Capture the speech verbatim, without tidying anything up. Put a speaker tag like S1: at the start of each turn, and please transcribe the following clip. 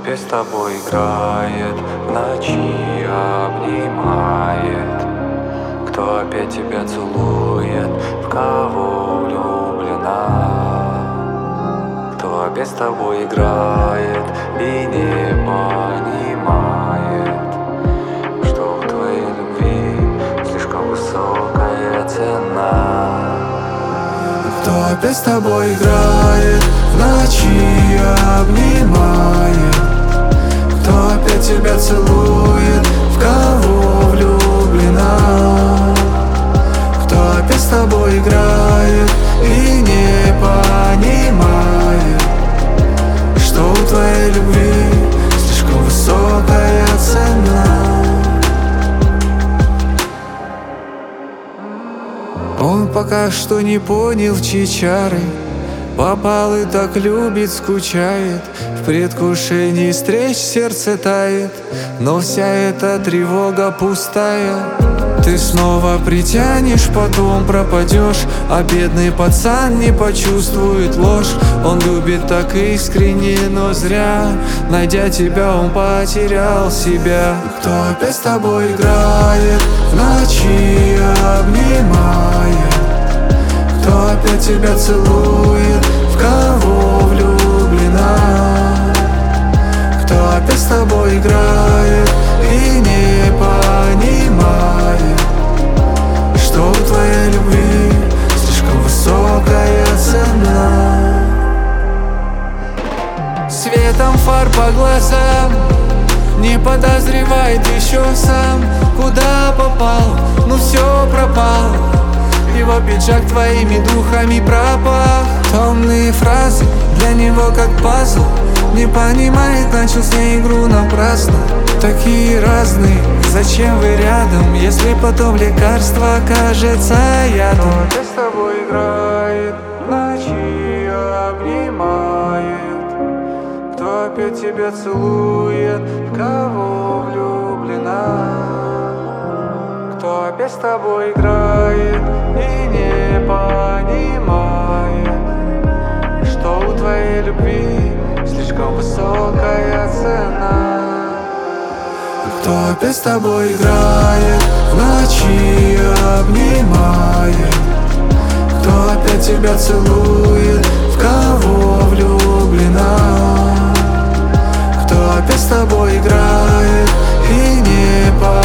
S1: опять с тобой играет, в ночи обнимает? Кто опять тебя целует, в кого влюблена? Кто опять с тобой играет и не понимает, что у твоей любви слишком высокая цена?
S2: Кто опять с тобой играет, в ночи обнимает? Кто опять тебя целует, в кого влюблена? Кто опять с тобой играет и не понимает, что у твоей любви слишком высокая цена? Он пока что не понял, в чьи чары попал и так любит, скучает. В предвкушении встреч сердце тает, но вся эта тревога пустая. Ты снова притянешь, потом пропадешь, а бедный пацан не почувствует ложь. Он любит так искренне, но зря, найдя тебя, он потерял себя. Кто опять с тобой играет, в ночи обнимает? Кто опять тебя целует, в кого влюблена? Кто опять с тобой играет и не понимает, что у твоей любви слишком высокая цена? Светом фар по глазам не подозревает еще сам, куда попал, ну все пропал. Его пиджак твоими духами пропах. Томные фразы для него как пазл, не понимает, начал с ней игру напрасно. Такие разные, зачем вы рядом, если потом лекарство окажется ядом? Кто опять с тобой играет, в ночи обнимает? Кто опять тебя целует, в кого влюблена? Кто опять с тобой играет и не понимает, что у твоей любви слишком высокая цена? Кто опять с тобой играет, в ночи обнимает? Кто опять тебя целует, в кого влюблена? Кто опять с тобой играет и не понимает,